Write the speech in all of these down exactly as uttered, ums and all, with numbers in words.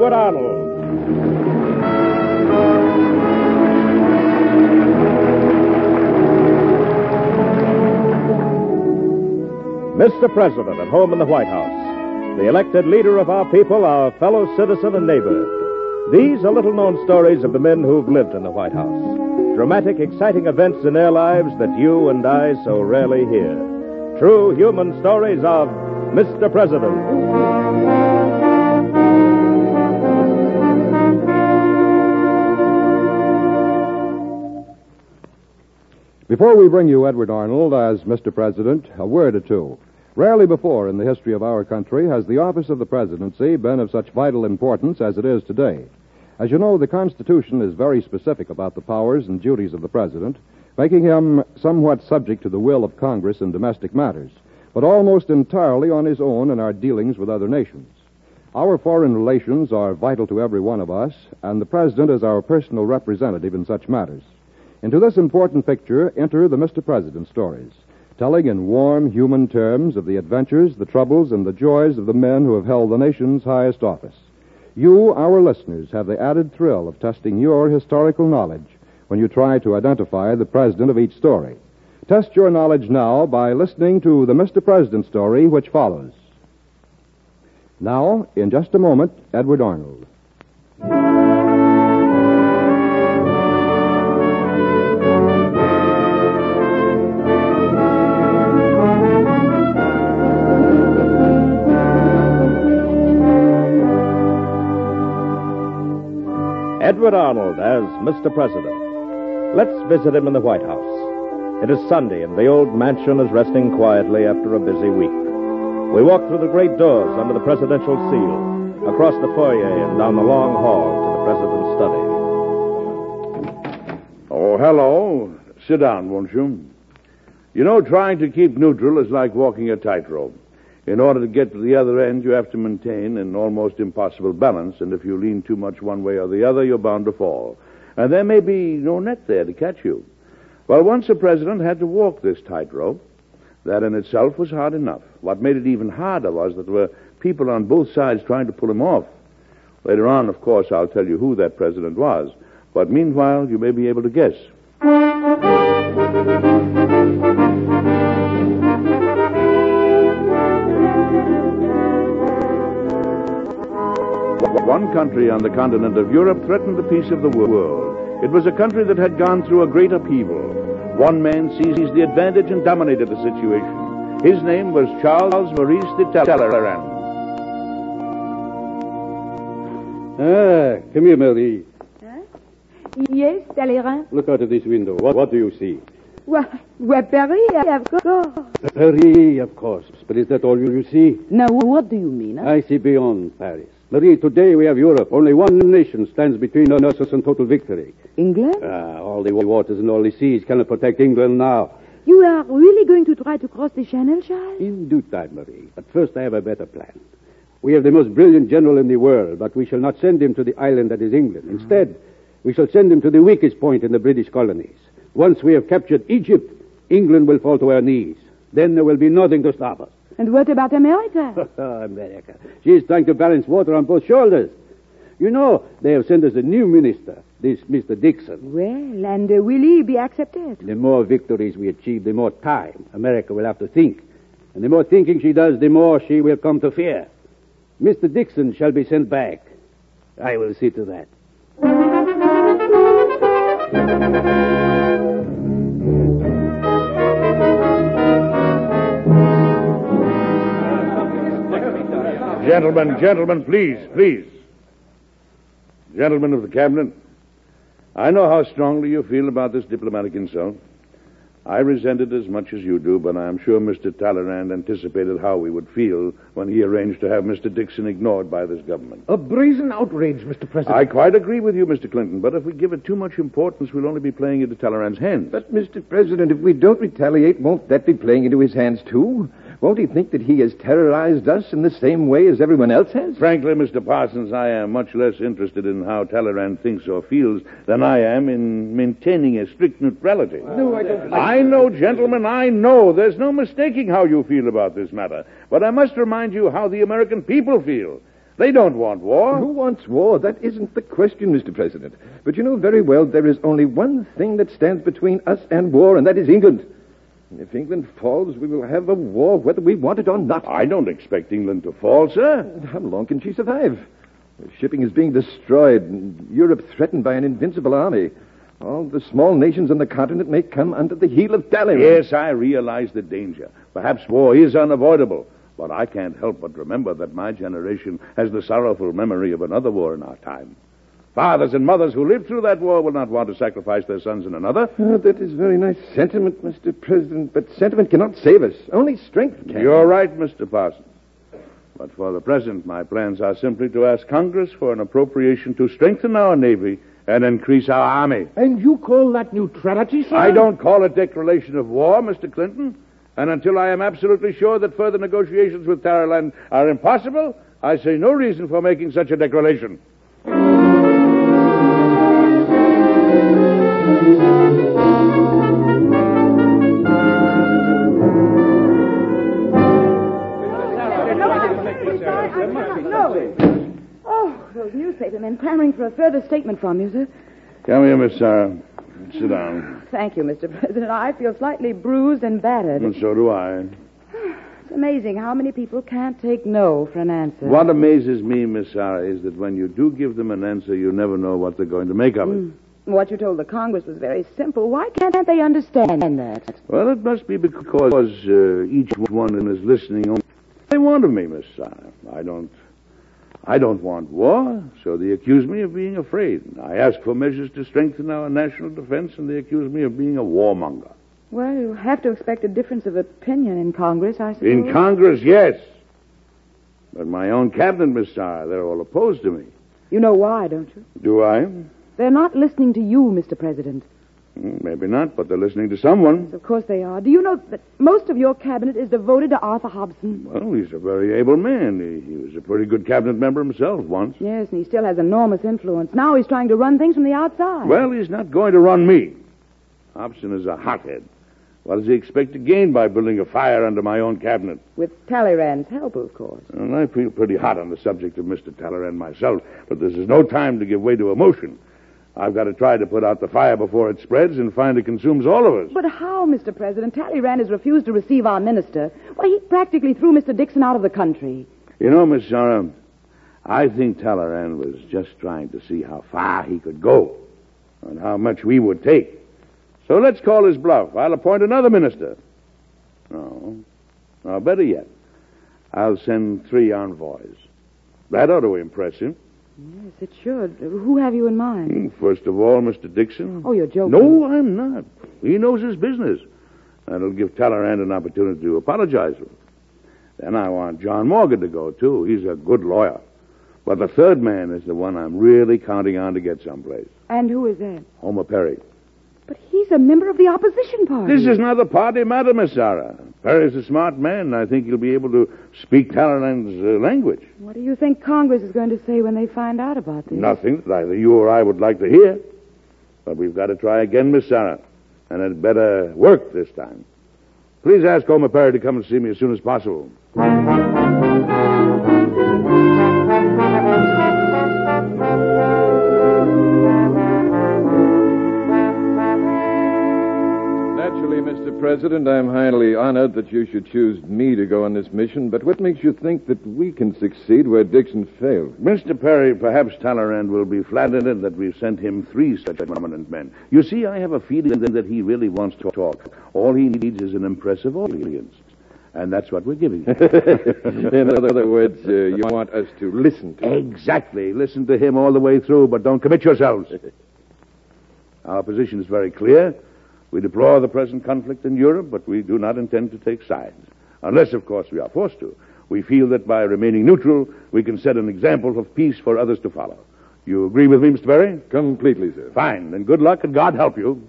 Edward Arnold. Mister President, at home in the White House, the elected leader of our people, our fellow citizen and neighbor. These are little-known stories of the men who've lived in the White House. Dramatic, exciting events in their lives that you and I so rarely hear. True human stories of Mister President. Before we bring you Edward Arnold as Mister President, a word or two. Rarely before in the history of our country has the office of the presidency been of such vital importance as it is today. As you know, the Constitution is very specific about the powers and duties of the president, making him somewhat subject to the will of Congress in domestic matters, but almost entirely on his own in our dealings with other nations. Our foreign relations are vital to every one of us, and the president is our personal representative in such matters. Into this important picture enter the Mister President stories, telling in warm, human terms of the adventures, the troubles, and the joys of the men who have held the nation's highest office. You, our listeners, have the added thrill of testing your historical knowledge when you try to identify the president of each story. Test your knowledge now by listening to the Mister President story which follows. Now, in just a moment, Edward Arnold. Edward Arnold as Mister President. Let's visit him in the White House. It is Sunday, and the old mansion is resting quietly after a busy week. We walk through the great doors under the presidential seal, across the foyer and down the long hall to the president's study. Oh, hello. Sit down, won't you? You know, trying to keep neutral is like walking a tightrope. In order to get to the other end, you have to maintain an almost impossible balance, and if you lean too much one way or the other, you're bound to fall. And there may be no net there to catch you. Well, once a president had to walk this tightrope. That in itself was hard enough. What made it even harder was that there were people on both sides trying to pull him off. Later on, of course, I'll tell you who that president was. But meanwhile, you may be able to guess. One country on the continent of Europe threatened the peace of the world. It was a country that had gone through a great upheaval. One man seized the advantage and dominated the situation. His name was Charles Maurice de Talleyrand. Ah, come here, Marie. Huh? Yes, Talleyrand. Look out of this window. What, what do you see? Well, well, Paris, of course. Paris, of course. But is that all you see? Now, what do you mean? Huh? I see beyond Paris. Marie, today we have Europe. Only one nation stands between us and total victory. England? Ah, all the waters and all the seas cannot protect England now. You are really going to try to cross the Channel, Charles? In due time, Marie. But first I have a better plan. We have the most brilliant general in the world, but we shall not send him to the island that is England. Instead, we shall send him to the weakest point in the British colonies. Once we have captured Egypt, England will fall to her knees. Then there will be nothing to stop us. And what about America? America. She is trying to balance water on both shoulders. You know, they have sent us a new minister, this Mister Dixon. Well, and uh, will he be accepted? The more victories we achieve, the more time America will have to think. And the more thinking she does, the more she will come to fear. Mister Dixon shall be sent back. I will see to that. Gentlemen, gentlemen, please, please. Gentlemen of the cabinet, I know how strongly you feel about this diplomatic insult. I resent it as much as you do, but I am sure Mister Talleyrand anticipated how we would feel when he arranged to have Mister Dixon ignored by this government. A brazen outrage, Mister President. I quite agree with you, Mister Clinton, but if we give it too much importance, we'll only be playing into Talleyrand's hands. But, Mister President, if we don't retaliate, won't that be playing into his hands, too? Won't he think that he has terrorized us in the same way as everyone else has? Frankly, Mister Parsons, I am much less interested in how Talleyrand thinks or feels than I am in maintaining a strict neutrality. No, I don't. I know, gentlemen, I know. There's no mistaking how you feel about this matter. But I must remind you how the American people feel. They don't want war. Who wants war? That isn't the question, Mister President. But you know very well there is only one thing that stands between us and war, and that is England. And if England falls, we will have a war whether we want it or not. I don't expect England to fall, sir. How long can she survive? Shipping is being destroyed, and Europe threatened by an invincible army. All the small nations on the continent may come under the heel of Talleyrand. Yes, I realize the danger. Perhaps war is unavoidable. But I can't help but remember that my generation has the sorrowful memory of another war in our time. Fathers and mothers who lived through that war will not want to sacrifice their sons in another. Oh, that is very nice sentiment, Mister President, but sentiment cannot save us. Only strength can. You're right, Mister Parsons. But for the present, my plans are simply to ask Congress for an appropriation to strengthen our Navy and increase our Army. And you call that neutrality, sir? I don't call it declaration of war, Mister Clinton. And until I am absolutely sure that further negotiations with Talleyrand are impossible, I see no reason for making such a declaration. Oh, those newspaper men clamoring for a further statement from you, sir. Come here, Miss Sarah. Sit down. Thank you, Mister President. I feel slightly bruised and battered. And so do I. It's amazing how many people can't take no for an answer. What amazes me, Miss Sarah, is that when you do give them an answer, you never know what they're going to make of it. Mm. What you told the Congress was very simple. Why can't they understand that? Well, it must be because uh, each one is listening only they want of me, Miss Sarah. I don't... I don't want war, so they accuse me of being afraid. I ask for measures to strengthen our national defense, and they accuse me of being a warmonger. Well, you have to expect a difference of opinion in Congress, I suppose. In Congress, yes. But my own cabinet, Miss Sarah, they're all opposed to me. You know why, don't you? Do I? They're not listening to you, Mister President. Maybe not, but they're listening to someone. Of course they are. Do you know that most of your cabinet is devoted to Arthur Hobson? Well, he's a very able man. He, he was a pretty good cabinet member himself once. Yes, and he still has enormous influence. Now he's trying to run things from the outside. Well, he's not going to run me. Hobson is a hothead. What does he expect to gain by building a fire under my own cabinet? With Talleyrand's help, of course. And I feel pretty hot on the subject of Mister Talleyrand myself, but this is no time to give way to emotion. I've got to try to put out the fire before it spreads and find it consumes all of us. But how, Mister President? Talleyrand has refused to receive our minister. Why, he practically threw Mister Dixon out of the country. You know, Miss Sarah, I think Talleyrand was just trying to see how far he could go and how much we would take. So let's call his bluff. I'll appoint another minister. No. No, better yet, I'll send three envoys. That ought to impress him. Yes, it should. Who have you in mind? First of all, Mister Dixon. Oh, you're joking. No, I'm not. He knows his business. That'll give Talleyrand an opportunity to apologize to him. Then I want John Morgan to go, too. He's a good lawyer. But the third man is the one I'm really counting on to get someplace. And who is that? Homer Perry. But he's a member of the opposition party. This is not a party matter, Miss Sarah. Perry's a smart man, and I think he'll be able to speak Talleyrand's uh, language. What do you think Congress is going to say when they find out about this? Nothing that either you or I would like to hear. But we've got to try again, Miss Sarah. And it better work this time. Please ask Homer Perry to come and see me as soon as possible. Naturally, Mister President, I'm highly honored that you should choose me to go on this mission, but what makes you think that we can succeed where Dixon failed? Mister Perry, perhaps Talleyrand will be flattered that we've sent him three such prominent men. You see, I have a feeling that he really wants to talk. All he needs is an impressive audience. And that's what we're giving him. In other words, uh, you want us to listen to him. Exactly. Listen to him all the way through, but don't commit yourselves. Our position is very clear. We deplore the present conflict in Europe, but we do not intend to take sides. Unless, of course, we are forced to. We feel that by remaining neutral, we can set an example of peace for others to follow. You agree with me, Mister Perry? Completely, sir. Fine. Then good luck, and God help you.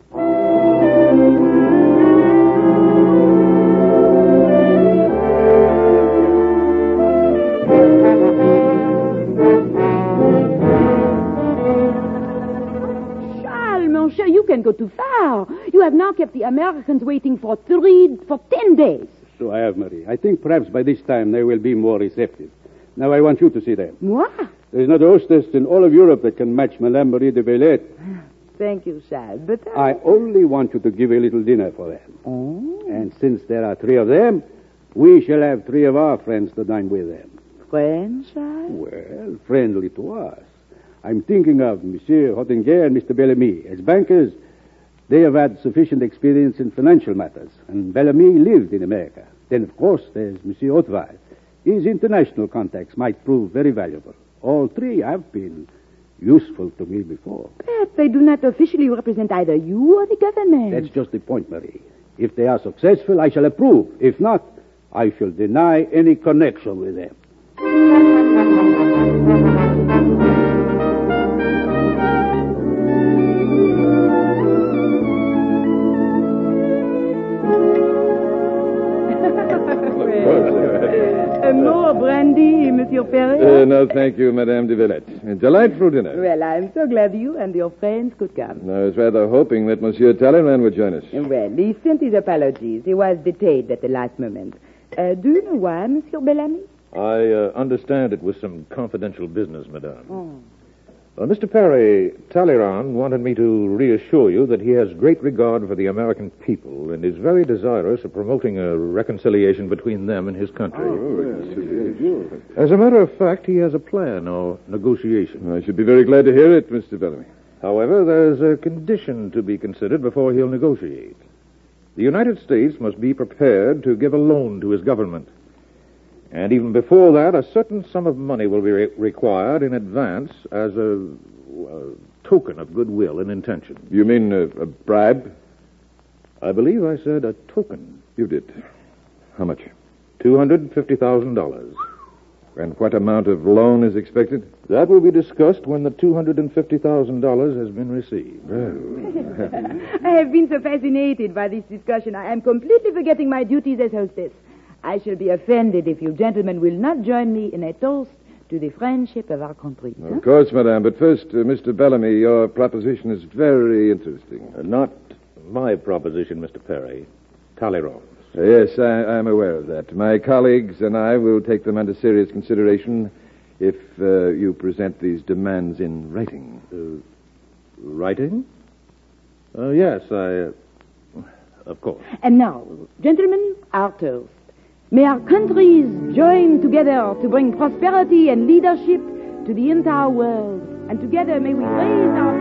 You can go too far. You have now kept the Americans waiting for three, for ten days. So I have, Marie. I think perhaps by this time they will be more receptive. Now I want you to see them. Moi? There is not a hostess in all of Europe that can match Madame Marie de Villette. Thank you, Charles, but... I... I only want you to give a little dinner for them. Oh. And since there are three of them, we shall have three of our friends to dine with them. Friends, Charles? Well, friendly to us. I'm thinking of Monsieur Hottinger and Mister Bellamy. As bankers, they have had sufficient experience in financial matters, and Bellamy lived in America. Then, of course, there's Monsieur Hautval. His international contacts might prove very valuable. All three have been useful to me before. But they do not officially represent either you or the government. That's just the point, Marie. If they are successful, I shall approve. If not, I shall deny any connection with them. Uh, more brandy, Monsieur Perret? Uh, no, thank you, Madame de Villette. A delightful dinner. Well, I'm so glad you and your friends could come. I was rather hoping that Monsieur Talleyrand would join us. Well, he sent his apologies. He was detained at the last moment. Uh, do you know why, Monsieur Bellamy? I uh, understand it was some confidential business, madame. Oh. Uh, Mister Perry, Talleyrand wanted me to reassure you that he has great regard for the American people and is very desirous of promoting a reconciliation between them and his country. Oh, As a matter of fact, he has a plan or negotiation. I should be very glad to hear it, Mister Bellamy. However, there's a condition to be considered before he'll negotiate. The United States must be prepared to give a loan to his government. And even before that, a certain sum of money will be re- required in advance as a, a token of goodwill and intention. You mean a, a bribe? I believe I said a token. You did. How much? two hundred fifty thousand dollars. And what amount of loan is expected? That will be discussed when the two hundred fifty thousand dollars has been received. I have been so fascinated by this discussion. I am completely forgetting my duties as hostess. I shall be offended if you gentlemen will not join me in a toast to the friendship of our country. Of huh? course, madame. But first, uh, Mister Bellamy, your proposition is very interesting. Uh, not my proposition, Mister Perry. Talleyrand's. Uh, yes, I, I'm aware of that. My colleagues and I will take them under serious consideration if uh, you present these demands in writing. Uh, writing? Uh, yes, I... Uh, of course. And now, gentlemen, our toast. May our countries join together to bring prosperity and leadership to the entire world. And together may we raise our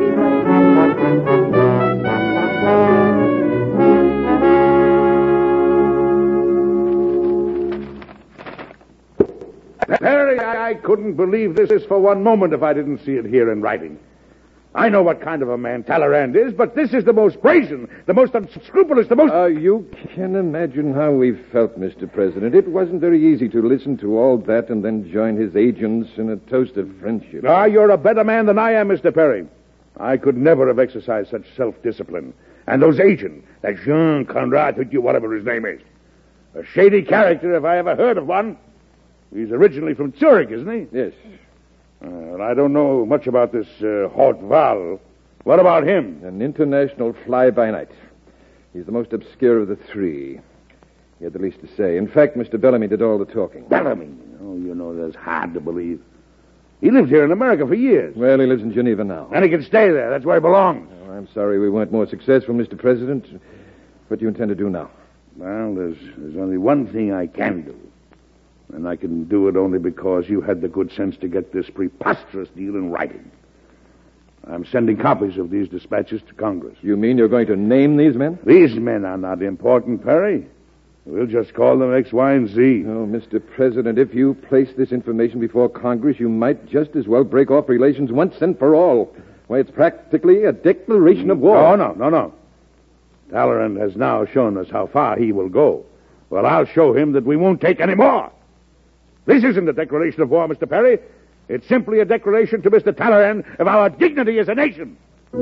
people. Perry, I, I couldn't believe this for one moment if I didn't see it here in writing. I know what kind of a man Talleyrand is, but this is the most brazen, the most unscrupulous, the most... Uh, you can imagine how we felt, Mister President. It wasn't very easy to listen to all that and then join his agents in a toast of friendship. Ah, you're a better man than I am, Mister Perry. I could never have exercised such self-discipline. And those agents, that Jean Conrad, whatever his name is, a shady character if I ever heard of one. He's originally from Zurich, isn't he? Yes. Uh, I don't know much about this uh, Hautval. What about him? An international fly-by-night. He's the most obscure of the three. He had the least to say. In fact, Mister Bellamy did all the talking. Bellamy? Oh, you know, that's hard to believe. He lived here in America for years. Well, he lives in Geneva now. And he can stay there. That's where he belongs. Oh, I'm sorry we weren't more successful, Mister President. What do you intend to do now? Well, there's, there's only one thing I can do. And I can do it only because you had the good sense to get this preposterous deal in writing. I'm sending copies of these dispatches to Congress. You mean you're going to name these men? These men are not important, Perry. We'll just call them X, Y, and Z. Oh, Mister President, if you place this information before Congress, you might just as well break off relations once and for all. Why, it's practically a declaration of war. No, no, no, no. Talleyrand has now shown us how far he will go. Well, I'll show him that we won't take any more. This isn't a declaration of war, Mister Perry. It's simply a declaration to Mister Talleyrand of our dignity as a nation.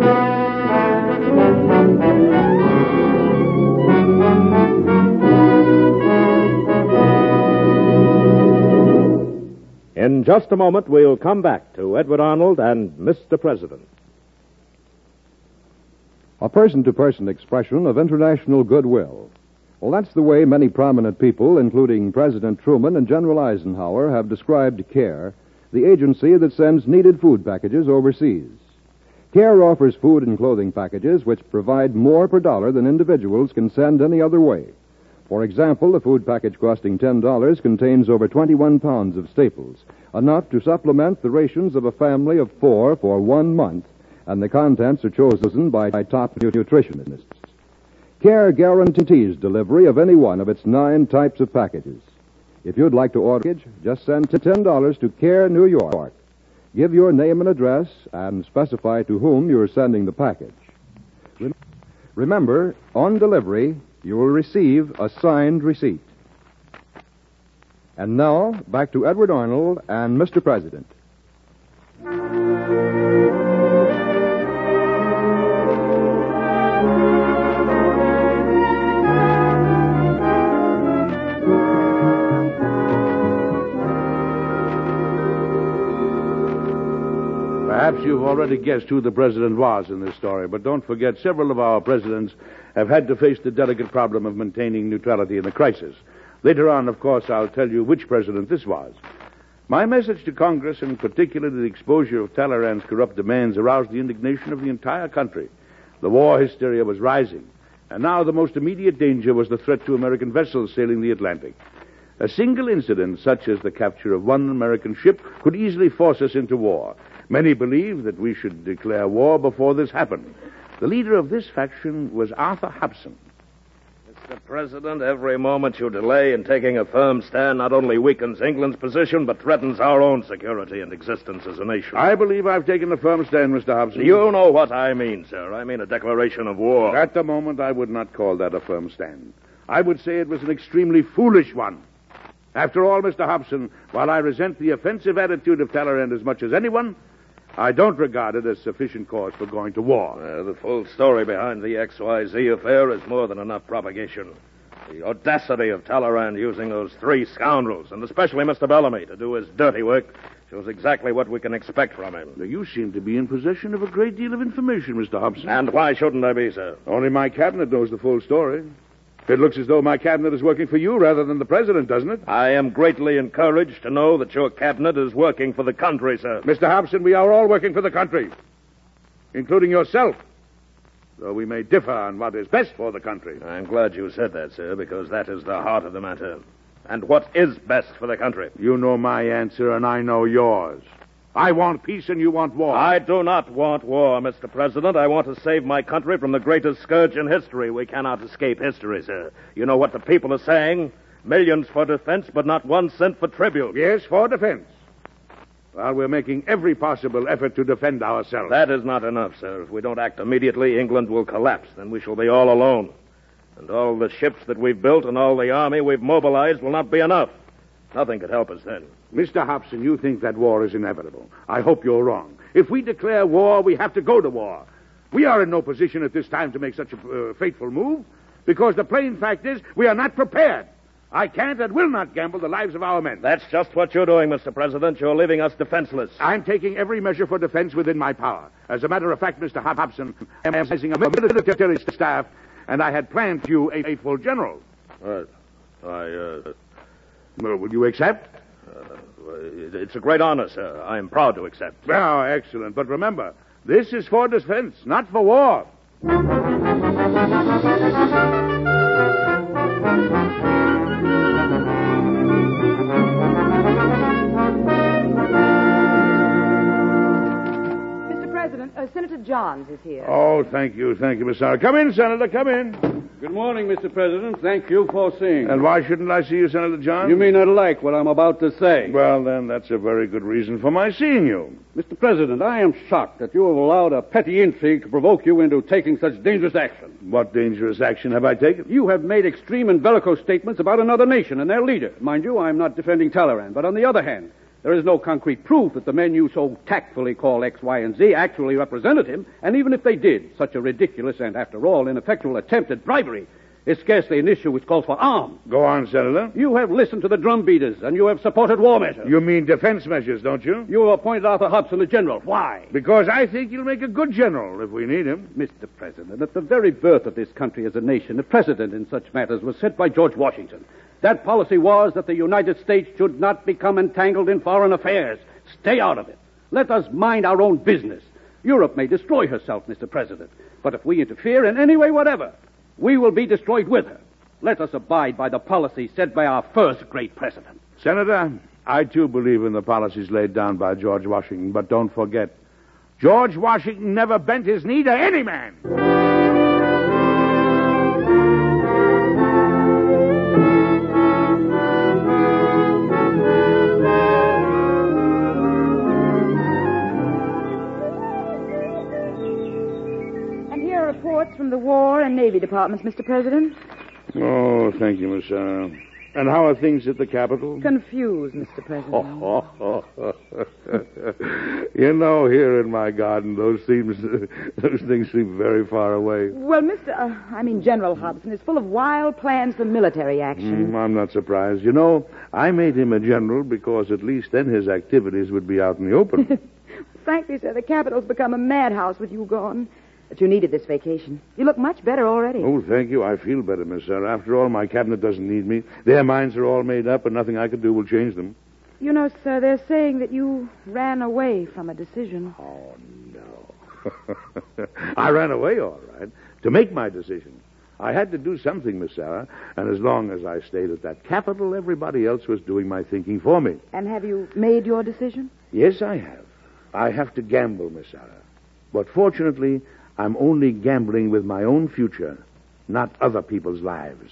In just a moment, we'll come back to Edward Arnold and Mister President. A person-to-person expression of international goodwill. Well, that's the way many prominent people, including President Truman and General Eisenhower, have described CARE, the agency that sends needed food packages overseas. CARE offers food and clothing packages which provide more per dollar than individuals can send any other way. For example, a food package costing ten dollars contains over twenty-one pounds of staples, enough to supplement the rations of a family of four for one month, and the contents are chosen by top nutritionists. CARE guarantees delivery of any one of its nine types of packages. If you'd like to order, just send ten dollars to CARE New York. Give your name and address and specify to whom you're sending the package. Remember, on delivery, you will receive a signed receipt. And now, back to Edward Arnold and Mister President. Perhaps you've already guessed who the president was in this story, but don't forget several of our presidents have had to face the delicate problem of maintaining neutrality in a crisis. Later on, of course, I'll tell you which president this was. My message to Congress, and particularly the exposure of Talleyrand's corrupt demands, aroused the indignation of the entire country. The war hysteria was rising, and now the most immediate danger was the threat to American vessels sailing the Atlantic. A single incident, such as the capture of one American ship, could easily force us into war. Many believe that we should declare war before this happened. The leader of this faction was Arthur Hobson. Mister President, every moment you delay in taking a firm stand not only weakens England's position, but threatens our own security and existence as a nation. I believe I've taken a firm stand, Mister Hobson. You know what I mean, sir. I mean a declaration of war. At the moment, I would not call that a firm stand. I would say it was an extremely foolish one. After all, Mister Hobson, while I resent the offensive attitude of Talleyrand as much as anyone, I don't regard it as sufficient cause for going to war. Uh, the full story behind the X Y Z affair is more than enough propagation. The audacity of Talleyrand using those three scoundrels, and especially Mister Bellamy, to do his dirty work, shows exactly what we can expect from him. Now, you seem to be in possession of a great deal of information, Mister Hobson. And why shouldn't I be, sir? Only my cabinet knows the full story. It looks as though my cabinet is working for you rather than the president, doesn't it? I am greatly encouraged to know that your cabinet is working for the country, sir. Mister Hobson, we are all working for the country, including yourself, though we may differ on what is best for the country. I'm glad you said that, sir, because that is the heart of the matter. And what is best for the country? You know my answer, and I know yours. I want peace and you want war. I do not want war, Mister President. I want to save my country from the greatest scourge in history. We cannot escape history, sir. You know what the people are saying? Millions for defense, but not one cent for tribute. Yes, for defense. Well, we're making every possible effort to defend ourselves. That is not enough, sir. If we don't act immediately, England will collapse. Then we shall be all alone. And all the ships that we've built and all the army we've mobilized will not be enough. Nothing could help us then. Mister Hobson, you think that war is inevitable. I hope you're wrong. If we declare war, we have to go to war. We are in no position at this time to make such a uh, fateful move, because the plain fact is we are not prepared. I can't and will not gamble the lives of our men. That's just what you're doing, Mister President. You're leaving us defenseless. I'm taking every measure for defense within my power. As a matter of fact, Mister Hobson, I'm emphasizing a military staff, and I had planned you a faithful general. Uh, I, uh... Well, will you accept? Uh, it's a great honor, sir. I am proud to accept. Well, excellent. But remember, this is for defense, not for war. Mister President, uh, Senator Johns is here. Oh, thank you, thank you, Miss Sarah. Come in, Senator, come in. Good morning, Mister President. Thank you for seeing. And why shouldn't I see you, Senator Johns? You may not like what I'm about to say. Well, then, that's a very good reason for my seeing you. Mister President, I am shocked that you have allowed a petty intrigue to provoke you into taking such dangerous action. What dangerous action have I taken? You have made extreme and bellicose statements about another nation and their leader. Mind you, I'm not defending Talleyrand, but on the other hand, there is no concrete proof that the men you so tactfully call X, Y, and Z actually represented him, and even if they did, such a ridiculous and, after all, ineffectual attempt at bribery is scarcely an issue which calls for arms. Go on, Senator. You have listened to the drum beaters, and you have supported war measures. You mean defense measures, don't you? You have appointed Arthur Hobson as general. Why? Because I think he'll make a good general if we need him. Mister President, at the very birth of this country as a nation, the precedent in such matters was set by George Washington. That policy was that the United States should not become entangled in foreign affairs. Stay out of it. Let us mind our own business. Europe may destroy herself, Mister President, but if we interfere in any way whatever, we will be destroyed with her. Let us abide by the policy set by our first great president. Senator, I too believe in the policies laid down by George Washington, but don't forget, George Washington never bent his knee to any man. Reports from the War and Navy departments, Mister President. Oh, thank you, Miss Sarah. And how are things at the Capitol? Confused, Mister President. Oh, oh, oh, oh. You know, here in my garden, those seems, those things seem very far away. Well, Mister Uh, I mean, General Hobson is full of wild plans for military action. Mm, I'm not surprised. You know, I made him a general because at least then his activities would be out in the open. Frankly, sir, the Capitol's become a madhouse with you gone. But you needed this vacation. You look much better already. Oh, thank you. I feel better, Miss Sarah. After all, my cabinet doesn't need me. Their minds are all made up, and nothing I could do will change them. You know, sir, they're saying that you ran away from a decision. Oh, no. I ran away, all right, to make my decision. I had to do something, Miss Sarah, and as long as I stayed at that Capitol, everybody else was doing my thinking for me. And have you made your decision? Yes, I have. I have to gamble, Miss Sarah. But fortunately, I'm only gambling with my own future, not other people's lives.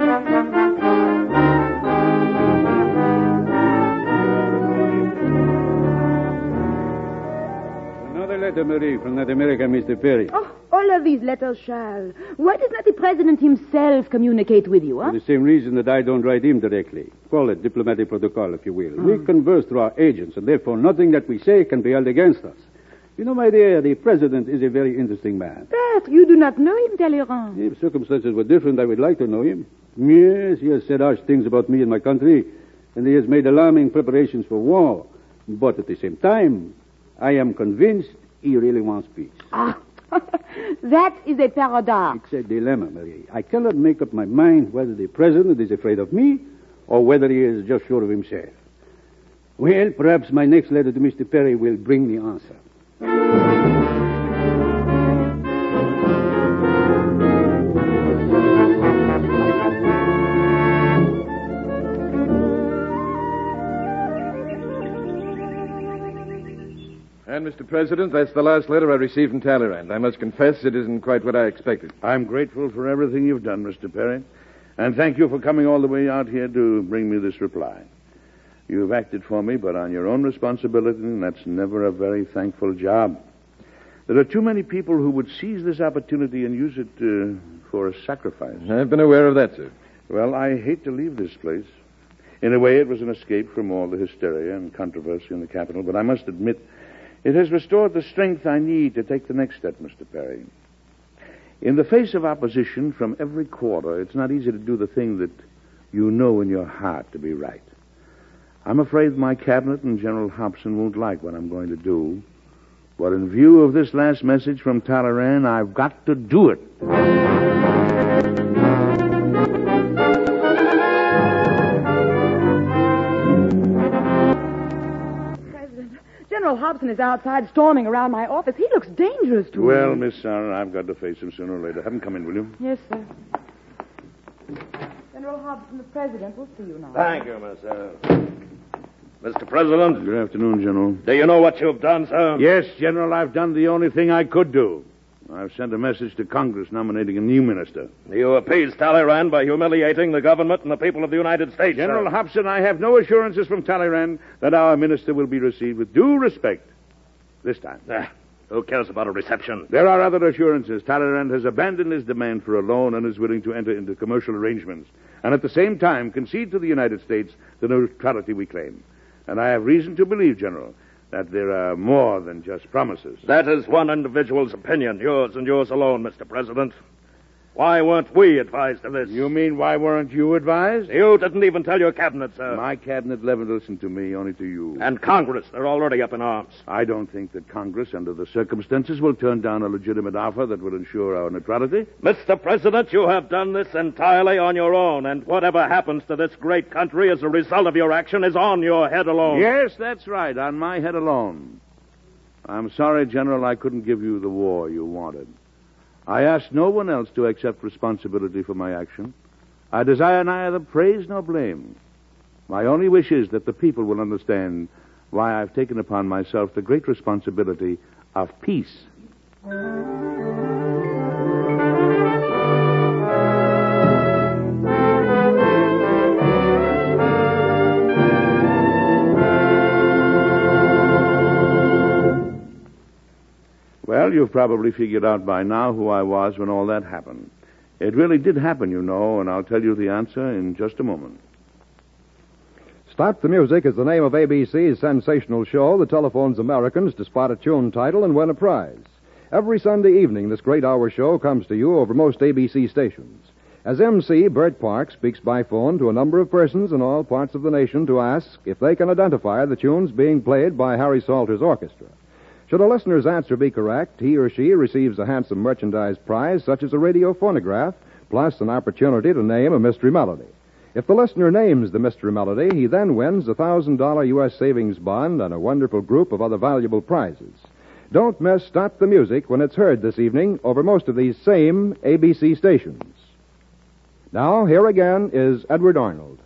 Another letter, Marie, from that American Mister Perry. Oh, all of these letters, Charles. Why does not the President himself communicate with you, huh? For the same reason that I don't write him directly. Call it diplomatic protocol, if you will. Mm. We converse through our agents, and therefore nothing that we say can be held against us. You know, my dear, the President is a very interesting man. But you do not know him, Talleyrand. If circumstances were different, I would like to know him. Yes, he has said harsh things about me and my country, and he has made alarming preparations for war. But at the same time, I am convinced he really wants peace. Ah, that is a paradox. It's a dilemma, Marie. I cannot make up my mind whether the President is afraid of me or whether he is just sure of himself. Well, perhaps my next letter to Mister Perry will bring the answer. And, Mister President, that's the last letter I received from Talleyrand. I must confess it isn't quite what I expected. I'm grateful for everything you've done, Mister Perry. And thank you for coming all the way out here to bring me this reply. You've acted for me, but on your own responsibility, and that's never a very thankful job. There are too many people who would seize this opportunity and use it uh, for a sacrifice. I've been aware of that, sir. Well, I hate to leave this place. In a way, it was an escape from all the hysteria and controversy in the Capitol, but I must admit it has restored the strength I need to take the next step, Mister Perry. In the face of opposition from every quarter, it's not easy to do the thing that you know in your heart to be right. I'm afraid my cabinet and General Hobson won't like what I'm going to do. But in view of this last message from Talleyrand, I've got to do it. President, General Hobson is outside storming around my office. He looks dangerous to me. Well, Miss Sarah, I've got to face him sooner or later. Have him come in, will you? Yes, sir. General Hobson, the President will see you now. Thank you, Miss Sarah. Mister President. Good afternoon, General. Do you know what you've done, sir? Yes, General, I've done the only thing I could do. I've sent a message to Congress nominating a new minister. You appeased Talleyrand by humiliating the government and the people of the United States, General sir. Hobson, I have no assurances from Talleyrand that our minister will be received with due respect this time. Ah, who cares about a reception? There are other assurances. Talleyrand has abandoned his demand for a loan and is willing to enter into commercial arrangements, and at the same time concede to the United States the neutrality we claim. And I have reason to believe, General, that there are more than just promises. That is one individual's opinion, yours and yours alone, Mister President. Why weren't we advised of this? You mean why weren't you advised? You didn't even tell your cabinet, sir. My cabinet never listened to me, only to you. And Congress, they're already up in arms. I don't think that Congress, under the circumstances, will turn down a legitimate offer that will ensure our neutrality. Mister President, you have done this entirely on your own, and whatever happens to this great country as a result of your action is on your head alone. Yes, that's right, on my head alone. I'm sorry, General, I couldn't give you the war you wanted. I asked no one else to accept responsibility for my action. I desire neither praise nor blame. My only wish is that the people will understand why I've taken upon myself the great responsibility of peace. Well, you've probably figured out by now who I was when all that happened. It really did happen, you know, and I'll tell you the answer in just a moment. Stop the Music is the name of A B C's sensational show that telephones Americans to spot a tune title and win a prize. Every Sunday evening, this great hour show comes to you over most A B C stations. As M C, Bert Park speaks by phone to a number of persons in all parts of the nation to ask if they can identify the tunes being played by Harry Salter's orchestra. Should a listener's answer be correct, he or she receives a handsome merchandise prize such as a radio phonograph, plus an opportunity to name a mystery melody. If the listener names the mystery melody, he then wins a one thousand dollars U S savings bond and a wonderful group of other valuable prizes. Don't miss Stop the Music when it's heard this evening over most of these same A B C stations. Now, here again is Edward Arnold.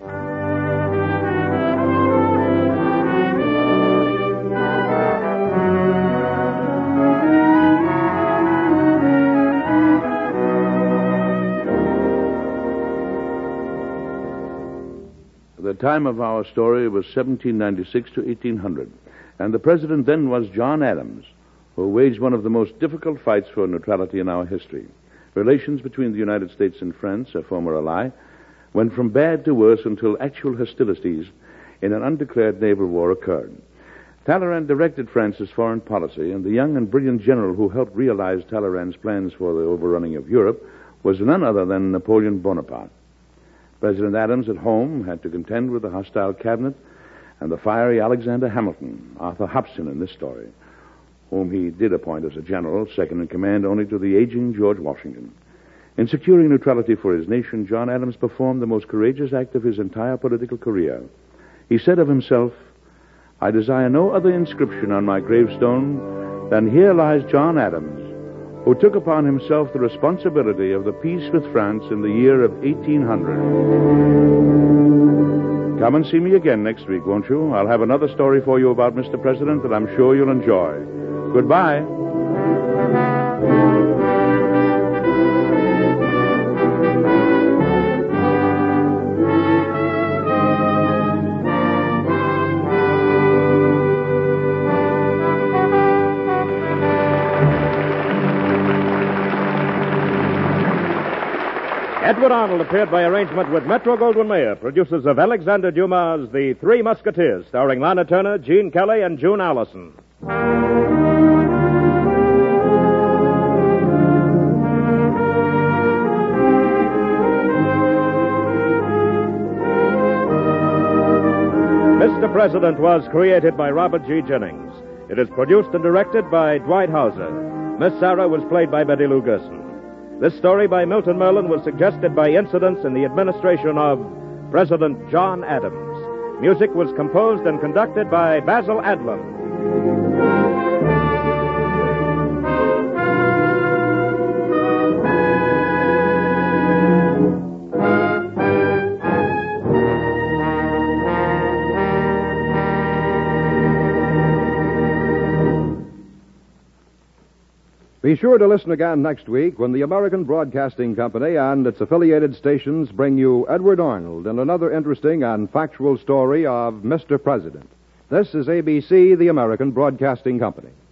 The time of our story was seventeen ninety-six to eighteen hundred, and the president then was John Adams, who waged one of the most difficult fights for neutrality in our history. Relations between the United States and France, a former ally, went from bad to worse until actual hostilities in an undeclared naval war occurred. Talleyrand directed France's foreign policy, and the young and brilliant general who helped realize Talleyrand's plans for the overrunning of Europe was none other than Napoleon Bonaparte. President Adams at home had to contend with the hostile cabinet and the fiery Alexander Hamilton, Arthur Hobson in this story, whom he did appoint as a general, second in command only to the aging George Washington. In securing neutrality for his nation, John Adams performed the most courageous act of his entire political career. He said of himself, "I desire no other inscription on my gravestone than 'Here lies John Adams, who took upon himself the responsibility of the peace with France in the year of eighteen hundred. Come and see me again next week, won't you? I'll have another story for you about Mister President that I'm sure you'll enjoy. Goodbye. Edward Arnold appeared by arrangement with Metro-Goldwyn-Mayer, producers of Alexander Dumas' The Three Musketeers, starring Lana Turner, Gene Kelly, and June Allison. Mister President was created by Robert G. Jennings. It is produced and directed by Dwight Hauser. Miss Sarah was played by Betty Lou Gerson. This story by Milton Merlin was suggested by incidents in the administration of President John Adams. Music was composed and conducted by Basil Adlam. Be sure to listen again next week when the American Broadcasting Company and its affiliated stations bring you Edward Arnold and another interesting and factual story of Mister President. This is A B C, the American Broadcasting Company.